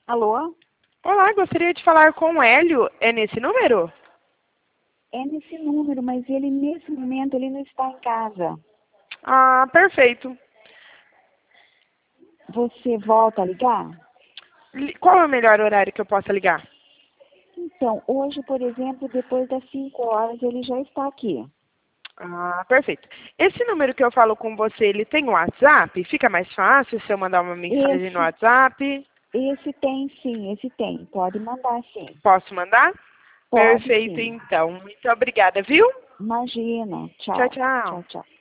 Alô? Olá, gostaria de falar com o Hélio. É nesse número? É nesse número, mas ele nesse momento ele não está em casa. Ah, perfeito. Você volta a ligar? Qual é o melhor horário que eu possa ligar? Então, hoje, por exemplo, depois das 5 horas ele já está aqui. Ah, perfeito. Esse número que eu falo com você, ele tem WhatsApp? Fica mais fácil se eu mandar uma mensagem no Esse, WhatsApp? esse tem sim, esse tem. Pode mandar sim. Posso mandar? Pode Perfeito, sim. então. Muito obrigada, viu? Imagina. Tchau, Tchau. tchau. Tchau, tchau.